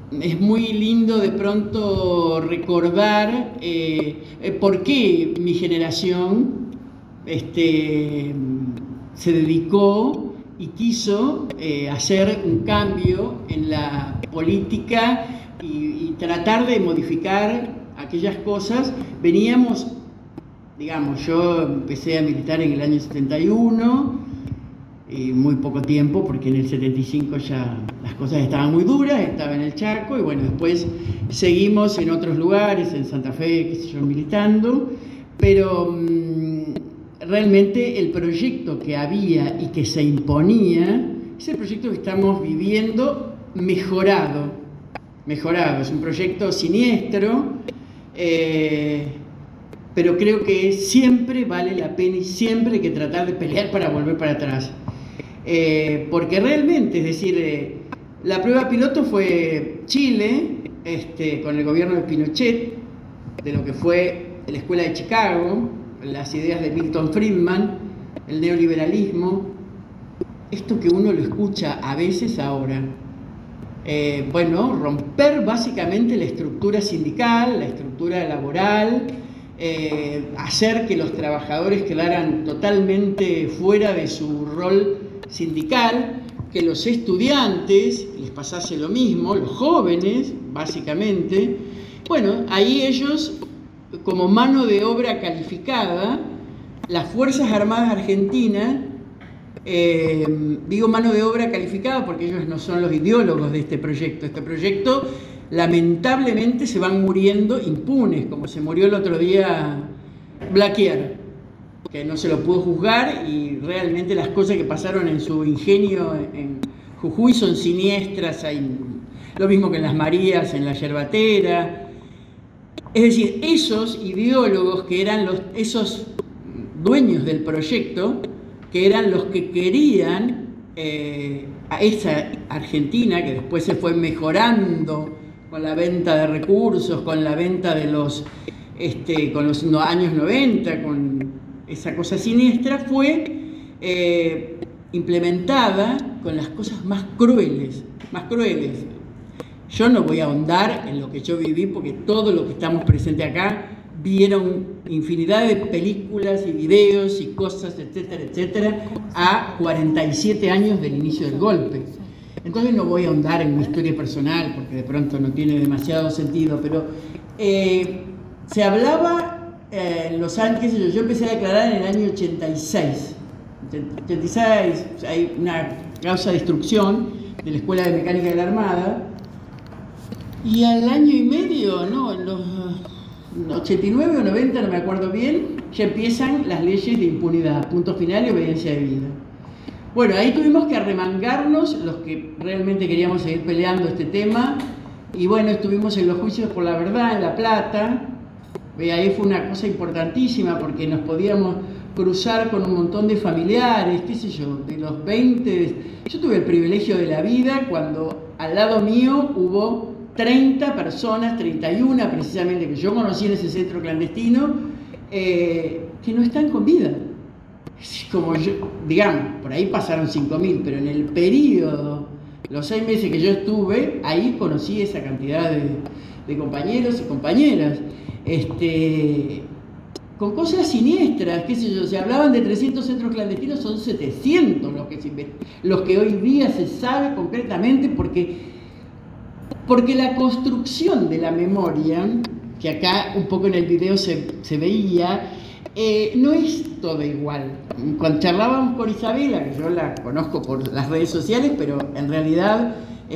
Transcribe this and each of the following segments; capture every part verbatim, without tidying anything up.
es muy lindo de pronto recordar eh, eh, por qué mi generación este, se dedicó y quiso eh, hacer un cambio en la política y, y tratar de modificar aquellas cosas. Veníamos, digamos, yo empecé a militar en el año setenta y uno, y muy poco tiempo, porque en el setenta y cinco ya las cosas estaban muy duras, estaba en el Chaco, y bueno, después seguimos en otros lugares, en Santa Fe, qué sé yo, militando, pero mmm, realmente el proyecto que había y que se imponía es el proyecto que estamos viviendo mejorado, mejorado, es un proyecto siniestro, eh, pero creo que siempre vale la pena y siempre hay que tratar de pelear para volver para atrás. Eh, porque realmente, es decir, eh, la prueba piloto fue Chile, este, con el gobierno de Pinochet, de lo que fue la Escuela de Chicago, las ideas de Milton Friedman, el neoliberalismo, esto que uno lo escucha a veces ahora. Eh, bueno, romper básicamente la estructura sindical, la estructura laboral, eh, hacer que los trabajadores quedaran totalmente fuera de su rol sindical, que los estudiantes les pasase lo mismo, los jóvenes, básicamente. Bueno, ahí ellos, como mano de obra calificada, las Fuerzas Armadas Argentinas, eh, digo mano de obra calificada porque ellos no son los ideólogos de este proyecto. Este proyecto, lamentablemente, se van muriendo impunes, como se murió el otro día Blaquier, que no se lo pudo juzgar, y realmente las cosas que pasaron en su ingenio en Jujuy son siniestras. Hay lo mismo que en las Marías, en la Yerbatera. Es decir, esos ideólogos que eran los, esos dueños del proyecto, que eran los que querían eh, a esa Argentina, que después se fue mejorando con la venta de recursos, con la venta de los, este, con los años noventa, con esa cosa siniestra, fue eh, implementada con las cosas más crueles, más crueles. Yo no voy a ahondar en lo que yo viví, porque todos los que estamos presentes acá vieron infinidad de películas y videos y cosas, etcétera, etcétera, a cuarenta y siete años del inicio del golpe. Entonces no voy a ahondar en mi historia personal, porque de pronto no tiene demasiado sentido, pero eh, se hablaba eh, en los años, qué sé yo, yo empecé a declarar en el año ochenta y seis. ochenta y seis, hay una causa de instrucción de la Escuela de Mecánica de la Armada, y al año y medio, no, en los ochenta y nueve o noventa, no me acuerdo bien, ya empiezan las leyes de impunidad, punto final y obediencia debida. Bueno, ahí tuvimos que arremangarnos los que realmente queríamos seguir peleando este tema, y bueno, estuvimos en los juicios por la verdad en La Plata. Y ahí fue una cosa importantísima, porque nos podíamos cruzar con un montón de familiares, qué sé yo, de los veinte. Yo tuve el privilegio de la vida cuando al lado mío hubo treinta personas, treinta y uno precisamente, que yo conocí en ese centro clandestino, eh, que no están con vida. Como yo, digamos, por ahí pasaron cinco mil, pero en el periodo, los seis meses que yo estuve, ahí conocí esa cantidad de, de compañeros y compañeras. Este, con cosas siniestras, qué sé yo, se hablaban de trescientos centros clandestinos, son setecientos los que, se, los que hoy día se sabe concretamente, porque, porque la construcción de la memoria, que acá un poco en el video se, se veía, eh, no es todo igual. Cuando charlábamos con Isabela, que yo la conozco por las redes sociales, pero en realidad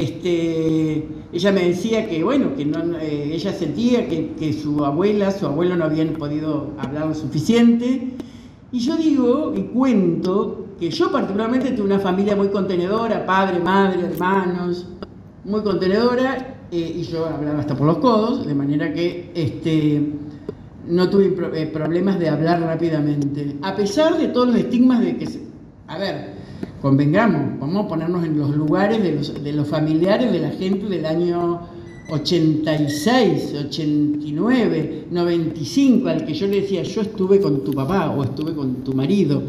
este, ella me decía que, bueno, que no, eh, ella sentía que, que su abuela, su abuelo no habían podido hablar lo suficiente. Y yo digo y cuento que yo particularmente tuve una familia muy contenedora, padre, madre, hermanos, muy contenedora, eh, y yo hablaba hasta por los codos, de manera que este, no tuve pro, eh, problemas de hablar rápidamente, a pesar de todos los estigmas de que, se, a ver, convengamos, vamos a ponernos en los lugares de los, de los familiares de la gente del año ochenta y seis, ochenta y nueve, noventa y cinco, al que yo le decía, yo estuve con tu papá o estuve con tu marido.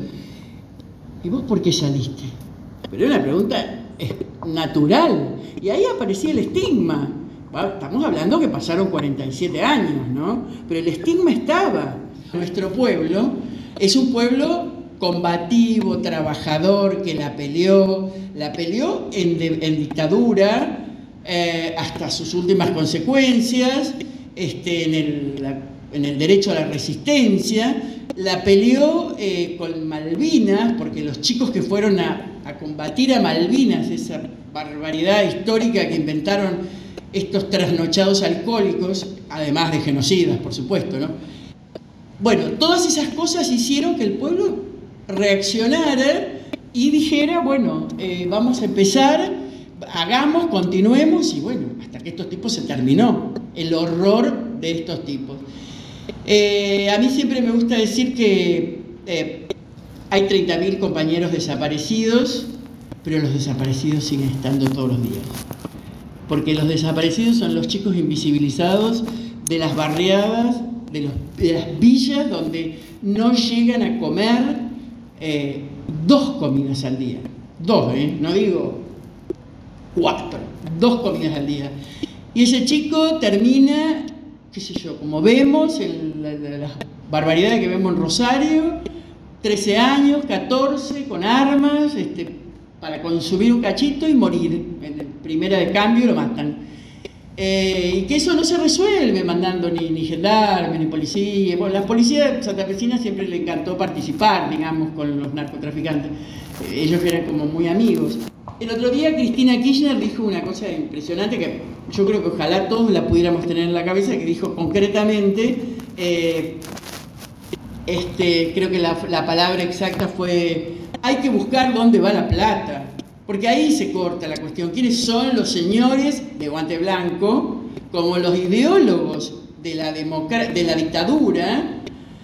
¿Y vos por qué saliste? Pero era una pregunta natural. Y ahí aparecía el estigma. Bueno, estamos hablando que pasaron cuarenta y siete años, ¿no? Pero el estigma estaba. Nuestro pueblo es un pueblo combativo, trabajador, que la peleó, la peleó en, de, en dictadura eh, hasta sus últimas consecuencias, este, en, el, la, en el derecho a la resistencia, la peleó eh, con Malvinas, porque los chicos que fueron a, a combatir a Malvinas, esa barbaridad histórica que inventaron estos trasnochados alcohólicos, además de genocidas, por supuesto, ¿no? Bueno, todas esas cosas hicieron que el pueblo reaccionara y dijera, bueno, eh, vamos a empezar, hagamos, continuemos, y bueno, hasta que estos tipos se terminó, el horror de estos tipos. Eh, a mí siempre me gusta decir que eh, hay treinta mil compañeros desaparecidos, pero los desaparecidos siguen estando todos los días. Porque los desaparecidos son los chicos invisibilizados de las barriadas, de, los, de las villas donde no llegan a comer eh, dos comidas al día. Dos, ¿eh? No digo cuatro, dos comidas al día. Y ese chico termina, qué sé yo, como vemos, en la, la, las barbaridades que vemos en Rosario, trece años, catorce, con armas, este, para consumir un cachito y morir. En primera de cambio lo matan. Eh, y que eso no se resuelve mandando ni, ni gendarmes, ni policía. Bueno, la policía santafesina siempre le encantó participar, digamos, con los narcotraficantes. Eh, ellos eran como muy amigos. El otro día Cristina Kirchner dijo una cosa impresionante que yo creo que ojalá todos la pudiéramos tener en la cabeza, que dijo concretamente, eh, este, creo que la, la palabra exacta fue: hay que buscar dónde va la plata, porque ahí se corta la cuestión. ¿Quiénes son los señores de guante blanco, como los ideólogos de la, de la dictadura,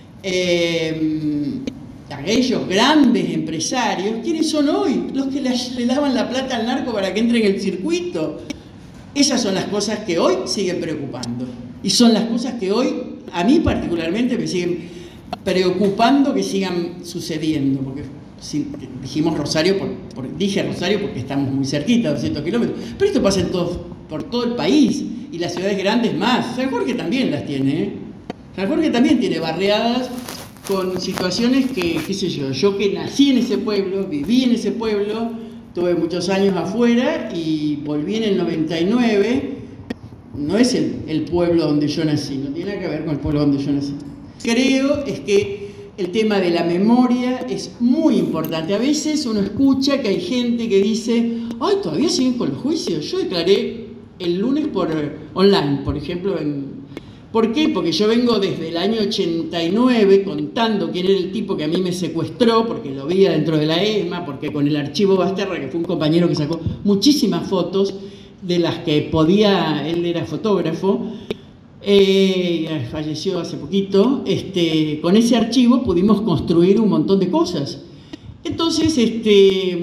eh, aquellos grandes empresarios? ¿Quiénes son hoy los que le, le daban la plata al narco para que entre en el circuito? Esas son las cosas que hoy siguen preocupando, y son las cosas que hoy, a mí particularmente, me siguen preocupando que sigan sucediendo, porque si dijimos Rosario, por, por, dije Rosario porque estamos muy cerquita, doscientos kilómetros, pero esto pasa en todo, por todo el país, y las ciudades grandes más. San Jorge también las tiene, ¿eh? San Jorge también tiene barriadas con situaciones que, qué sé yo, yo que nací en ese pueblo, viví en ese pueblo, tuve muchos años afuera y volví en el noventa y nueve, no es el, el pueblo donde yo nací, no tiene nada que ver con el pueblo donde yo nací. Creo es que el tema de la memoria es muy importante. A veces uno escucha que hay gente que dice, ay, todavía siguen con los juicios. Yo declaré el lunes por online, por ejemplo. En... ¿Por qué? Porque yo vengo desde el año ochenta y nueve contando quién era el tipo que a mí me secuestró, porque lo vi dentro de la ESMA, porque con el archivo Basterra, que fue un compañero que sacó muchísimas fotos de las que podía, él era fotógrafo, Eh, falleció hace poquito. Este, con ese archivo pudimos construir un montón de cosas. Entonces, este,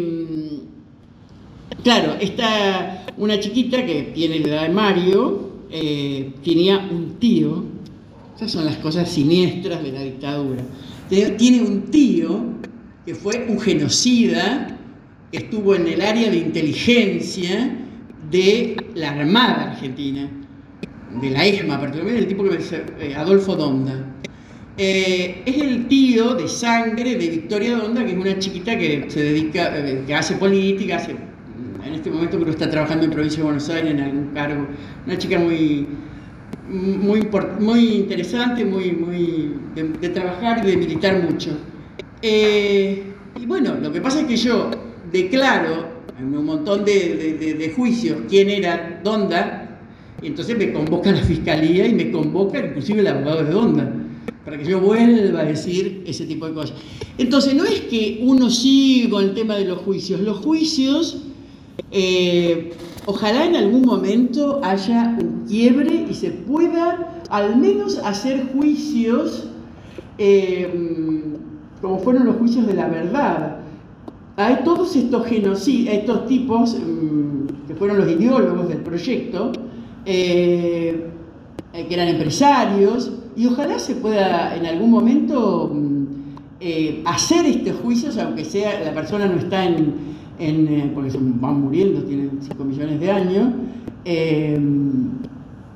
claro, está una chiquita que tiene la edad de Mario, eh, tenía un tío, esas son las cosas siniestras de la dictadura, tiene un tío que fue un genocida, que estuvo en el área de inteligencia de la Armada Argentina, de la ESMA, particularmente el tipo que me dice, eh, Adolfo Donda. Eh, es el tío de sangre de Victoria Donda, que es una chiquita que se dedica, eh, que hace política, hace, en este momento creo que está trabajando en Provincia de Buenos Aires en algún cargo. Una chica muy, muy, muy interesante, muy, muy de, de trabajar y de militar mucho. Eh, y bueno, lo que pasa es que yo declaro en un montón de, de, de, de juicios quién era Donda. Y entonces me convoca la fiscalía y me convoca inclusive el abogado de Donda, para que yo vuelva a decir ese tipo de cosas. Entonces no es que uno siga con el tema de los juicios. Los juicios, eh, ojalá en algún momento haya un quiebre y se pueda al menos hacer juicios eh, como fueron los juicios de la verdad. Hay todos estos genocidios, estos tipos um, que fueron los ideólogos del proyecto, Eh, que eran empresarios, y ojalá se pueda en algún momento eh, hacer estos juicios, aunque sea la persona no está en, en eh, porque van muriendo, tienen cinco millones de años, eh,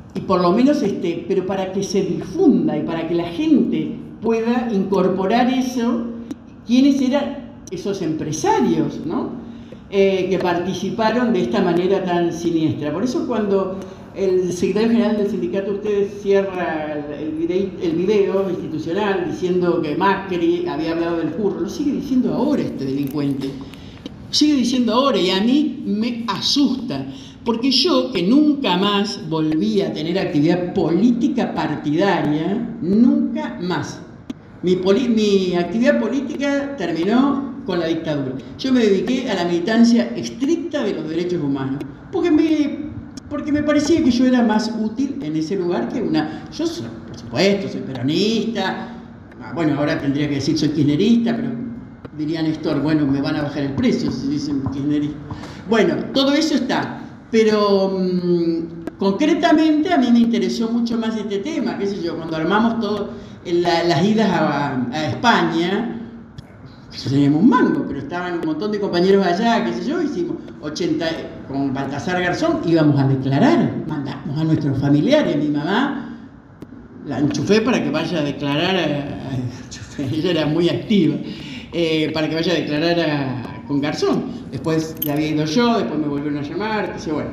y por lo menos, este, pero para que se difunda y para que la gente pueda incorporar eso, ¿quiénes eran esos empresarios, ¿no? eh, que participaron de esta manera tan siniestra? Por eso cuando el secretario general del sindicato, ustedes cierra el video, el video institucional diciendo que Macri había hablado del curro, lo sigue diciendo ahora este delincuente. Sigue diciendo ahora, y a mí me asusta, porque yo, que nunca más volví a tener actividad política partidaria, nunca más. Mi, mi actividad política terminó con la dictadura. Yo me dediqué a la militancia estricta de los derechos humanos, porque me... porque me parecía que yo era más útil en ese lugar que una... Yo soy, por supuesto, soy peronista, bueno, ahora tendría que decir soy kirchnerista, pero diría Néstor, bueno, me van a bajar el precio si dicen kirchnerista. Bueno, todo eso está, pero mmm, concretamente a mí me interesó mucho más este tema, qué sé yo, cuando armamos todo, la, las idas a, a España, eso teníamos un mango, pero estaban un montón de compañeros allá, qué sé yo, hicimos ochenta, con Baltasar Garzón, íbamos a declarar, mandamos a nuestros familiares, mi mamá la enchufé para que vaya a declarar, a, a, ella era muy activa, eh, para que vaya a declarar a, con Garzón, después ya había ido yo, después me volvieron a llamar, qué sé, bueno.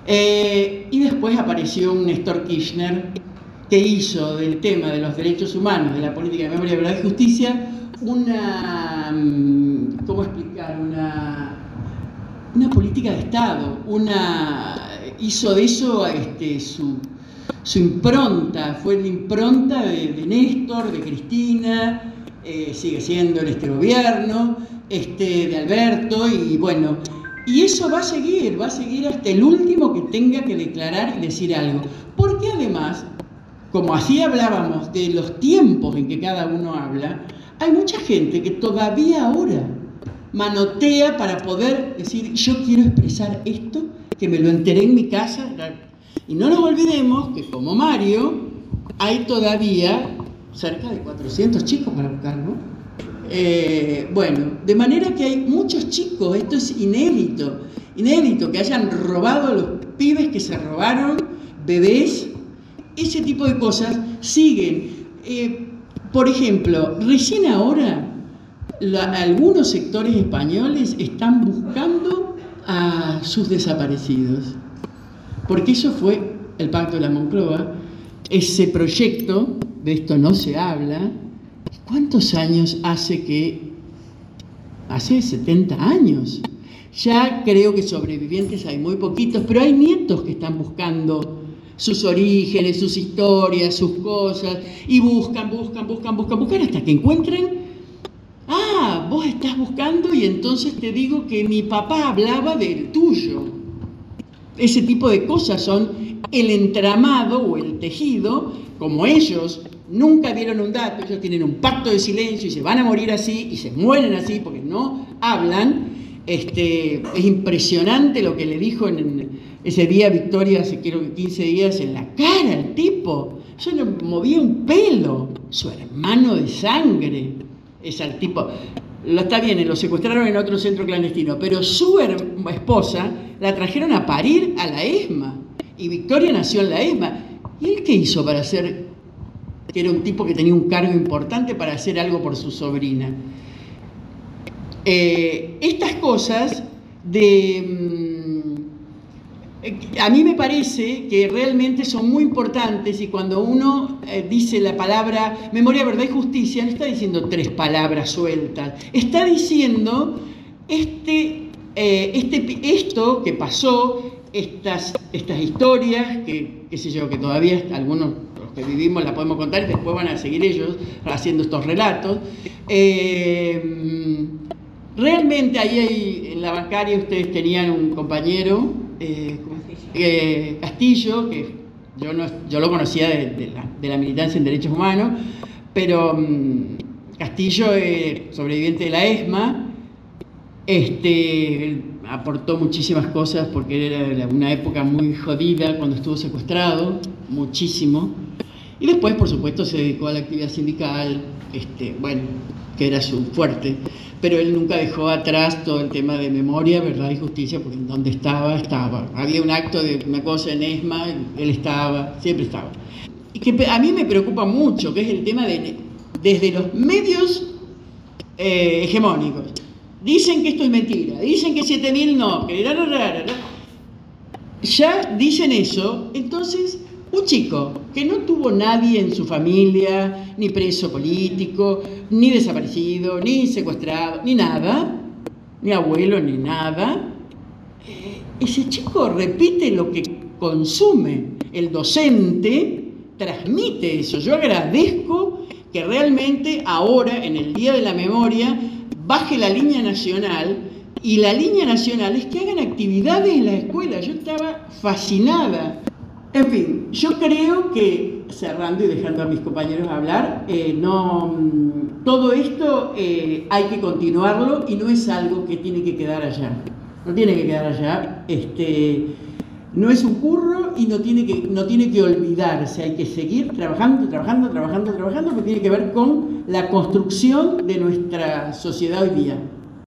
Eh, y después apareció un Néstor Kirchner que hizo del tema de los derechos humanos, de la política de memoria, verdad y justicia, una, ¿cómo explicar? Una, una política de Estado, una, hizo de eso este, su, su impronta, fue la impronta de, de Néstor, de Cristina, eh, sigue siendo en este gobierno, este, de Alberto, y bueno, y eso va a seguir, va a seguir hasta el último que tenga que declarar y decir algo, porque además, como así hablábamos de los tiempos en que cada uno habla, hay mucha gente que todavía ahora manotea para poder decir, yo quiero expresar esto, que me lo enteré en mi casa. Y no nos olvidemos que como Mario, hay todavía cerca de cuatrocientos chicos para buscar, ¿no? Eh, bueno, de manera que hay muchos chicos, esto es inédito, inédito, que hayan robado a los pibes que se robaron, bebés, ese tipo de cosas siguen. Eh, Por ejemplo, recién ahora la, algunos sectores españoles están buscando a sus desaparecidos, porque eso fue el Pacto de la Moncloa, ese proyecto, de esto no se habla. ¿Cuántos años hace que? Hace setenta años. Ya creo que sobrevivientes hay muy poquitos, pero hay nietos que están buscando sus orígenes, sus historias, sus cosas, y buscan, buscan, buscan, buscan, buscan, hasta que encuentren, ah, vos estás buscando y entonces te digo que mi papá hablaba del tuyo. Ese tipo de cosas son el entramado o el tejido, como ellos nunca dieron un dato, ellos tienen un pacto de silencio y se van a morir así, y se mueren así porque no hablan. Este, es impresionante lo que le dijo en ese día Victoria, hace creo que quince días, en la cara al tipo. Yo no movía un pelo. Su hermano de sangre es al tipo. Lo está bien, lo secuestraron en otro centro clandestino, pero su esposa la trajeron a parir a la ESMA. Y Victoria nació en la ESMA. ¿Y él qué hizo para hacer, que era un tipo que tenía un cargo importante, para hacer algo por su sobrina? Eh, estas cosas de... Mm, a mí me parece que realmente son muy importantes, y cuando uno eh, dice la palabra memoria, verdad y justicia, no está diciendo tres palabras sueltas, está diciendo este, eh, este, esto que pasó, estas, estas historias, que, qué sé yo, que todavía algunos, los que vivimos, la podemos contar y después van a seguir ellos haciendo estos relatos. Eh, Realmente ahí hay, en la bancaria ustedes tenían un compañero, eh, eh, Castillo, que yo, no, yo lo conocía de, de, la, de la militancia en derechos humanos, pero um, Castillo, eh, sobreviviente de la ESMA, este, aportó muchísimas cosas porque era una época muy jodida cuando estuvo secuestrado, muchísimo, y después por supuesto se dedicó a la actividad sindical. este, bueno, que era su fuerte, pero él nunca dejó atrás todo el tema de memoria, verdad y justicia, porque en donde estaba, estaba. Había un acto de una cosa en ESMA, él estaba, siempre estaba. Y que a mí me preocupa mucho, que es el tema de, desde los medios eh, hegemónicos, dicen que esto es mentira, dicen que siete mil no, que ra, ra, ra, ra. Ya dicen eso, entonces un chico que no tuvo nadie en su familia, ni preso político, ni desaparecido, ni secuestrado, ni nada, ni abuelo, ni nada, ese chico repite lo que consume. El docente transmite eso. Yo agradezco que realmente ahora, en el Día de la Memoria, baje la línea nacional, y la línea nacional es que hagan actividades en las escuelas. Yo estaba fascinada. En fin, yo creo que, cerrando y dejando a mis compañeros hablar, eh, no, todo esto eh, hay que continuarlo y no es algo que tiene que quedar allá. No tiene que quedar allá. Este, no es un curro y no tiene, que, no tiene que olvidarse. Hay que seguir trabajando, trabajando, trabajando, trabajando, porque tiene que ver con la construcción de nuestra sociedad hoy día.